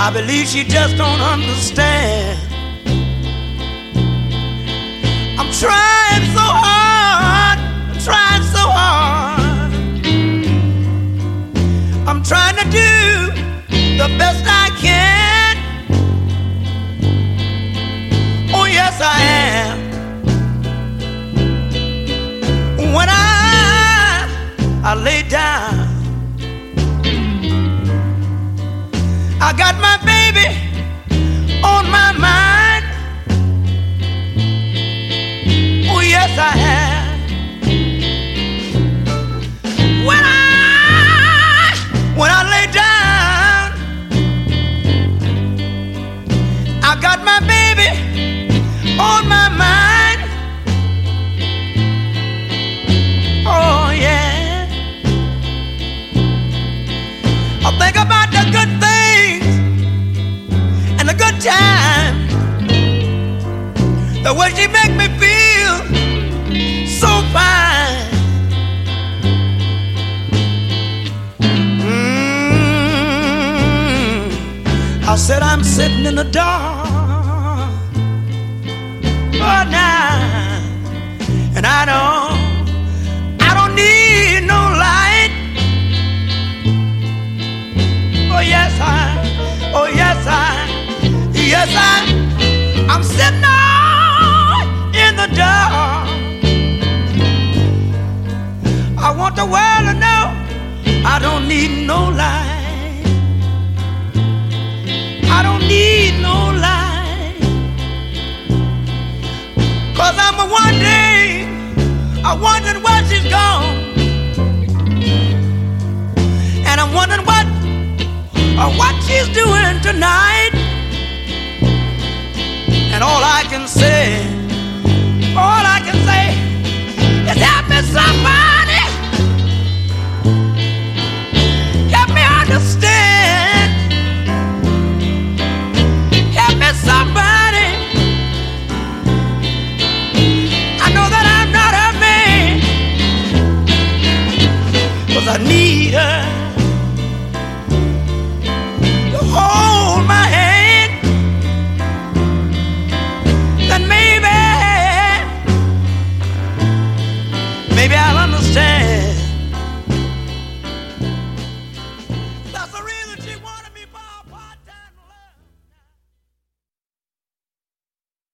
I believe she just don't understand. I'm trying so hard, I'm trying so hard. I'm trying to do the best I can. Oh yes I am. When I lay down, I got my baby on my mind. Oh yes I have. When I lay down, I got my baby on my mind. Oh yeah. I think about the good things and the good times, the way she make me feel so fine. I said I'm sitting in the dark, oh now, and I don't need no light. Oh yes I'm sitting out in the dark. I want the world to know I don't need no light. I don't need no light. 'Cause I'm wondering where she's gone. And I'm wondering what she's doing tonight. And all I can say is help me somebody.